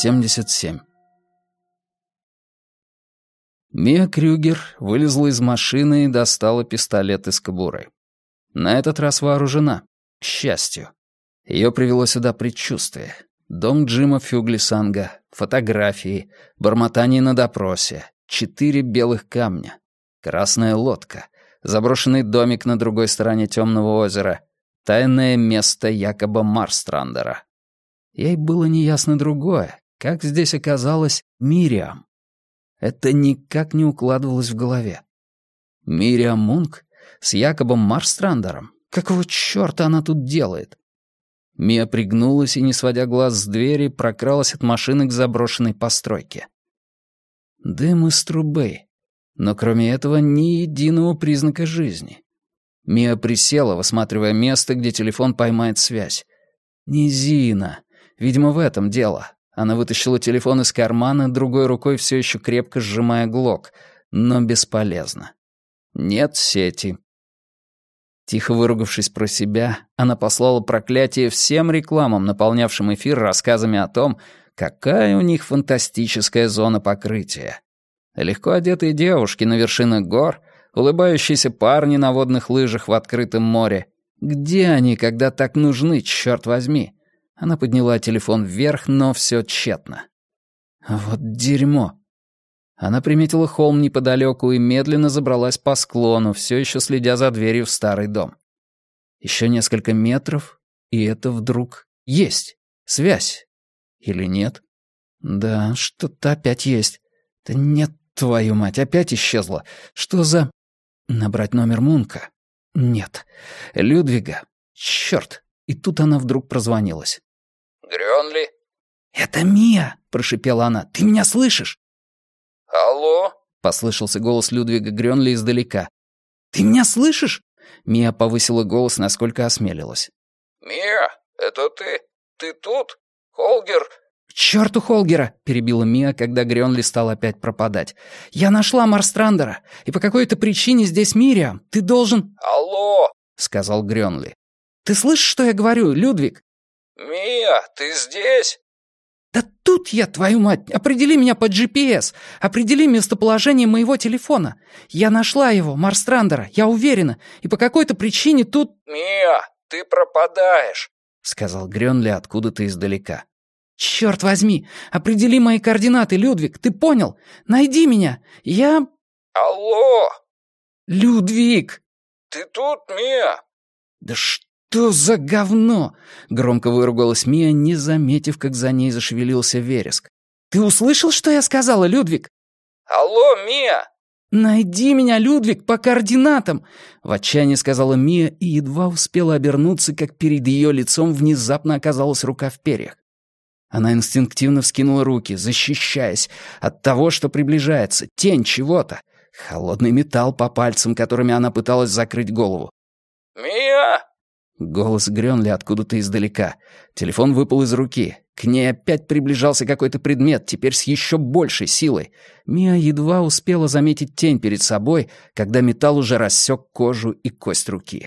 77. Мия Крюгер вылезла из машины и достала пистолет из кобуры. На этот раз вооружена. К счастью. Ее привело сюда предчувствие. Дом Джима Фюглисанга, фотографии, бормотание на допросе, 4 белых камня, красная лодка, заброшенный домик на другой стороне темного озера, тайное место Якоба Марстрандера. Ей было неясно другое, как здесь оказалась Мириам. Это никак не укладывалось в голове. Мириам Мунк с Якобом Марстрандером? Какого чёрта она тут делает? Мия пригнулась и, не сводя глаз с двери, прокралась от машины к заброшенной постройке. Дым из трубы. Но кроме этого ни единого признака жизни. Мия присела, высматривая место, где телефон поймает связь. Низина. Видимо, в этом дело. Она вытащила телефон из кармана, другой рукой все еще крепко сжимая глок, но бесполезно. Нет сети. Тихо выругавшись про себя, она послала проклятие всем рекламам, наполнявшим эфир рассказами о том, какая у них фантастическая зона покрытия. Легко одетые девушки на вершинах гор, улыбающиеся парни на водных лыжах в открытом море. Где они, когда так нужны, черт возьми? Она подняла телефон вверх, но все тщетно. Вот дерьмо. Она приметила холм неподалеку и медленно забралась по склону, все еще следя за дверью в старый дом. Еще несколько метров, и это вдруг есть. Связь. Или нет? Да, что-то опять есть. Да нет, твою мать, опять исчезла. Что за... Набрать номер Мунка? Нет. Людвига? Черт. И тут она вдруг прозвонилась. «Грёнли?» «Это Мия!» — прошипела она. «Ты меня слышишь?» «Алло?» — послышался голос Людвига Грёнли издалека. «Ты меня слышишь?» Мия повысила голос, насколько осмелилась. «Мия, это ты? Ты тут? Холгер?» «К чёрту Холгера!» — перебила Мия, когда Грёнли стал опять пропадать. «Я нашла Марстрандера, и по какой-то причине здесь Мириам. Ты должен...» «Алло!» — сказал Грёнли. «Ты слышишь, что я говорю, Людвиг?» «Мия, ты здесь?» «Да тут я, твою мать! Определи меня по GPS! Определи местоположение моего телефона! Я нашла его, Марстрандера, я уверена, и по какой-то причине тут...» «Мия, ты пропадаешь!» — сказал Грёнли откуда-то издалека. «Чёрт возьми! Определи мои координаты, Людвиг, ты понял? Найди меня! Я...» «Алло!» «Людвиг!» «Ты тут, Мия?» «Да что за говно!» — громко выругалась Мия, не заметив, как за ней зашевелился вереск. «Ты услышал, что я сказала, Людвиг?» «Алло, Мия!» «Найди меня, Людвиг, по координатам!» — в отчаянии сказала Мия и едва успела обернуться, как перед ее лицом внезапно оказалась рука в перьях. Она инстинктивно вскинула руки, защищаясь от того, что приближается, тень чего-то. Холодный металл по пальцам, которыми она пыталась закрыть голову. «Мия!» Голос Грёнли откуда-то издалека. Телефон выпал из руки. К ней опять приближался какой-то предмет, теперь с еще большей силой. Мия едва успела заметить тень перед собой, когда металл уже рассек кожу и кость руки.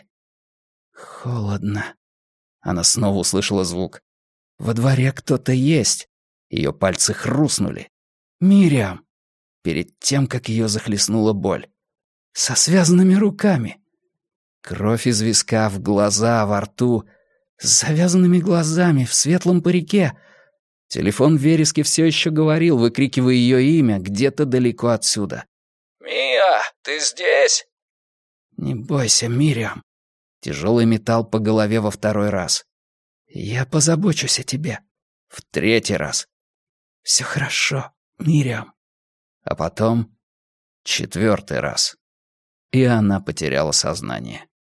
Холодно. Она снова услышала звук. Во дворе кто-то есть. Ее пальцы хрустнули. Мириам. Перед тем, как ее захлестнула боль. Со связанными руками. Кровь из виска в глаза, во рту. С завязанными глазами, в светлом парике. Телефон в вереске все еще говорил, выкрикивая ее имя, где-то далеко отсюда. «Мия, ты здесь?» «Не бойся, Мириам». Тяжелый металл по голове во 2-й раз. «Я позабочусь о тебе». В 3-й раз. «Все хорошо, Мириам». А потом 4-й раз. И она потеряла сознание.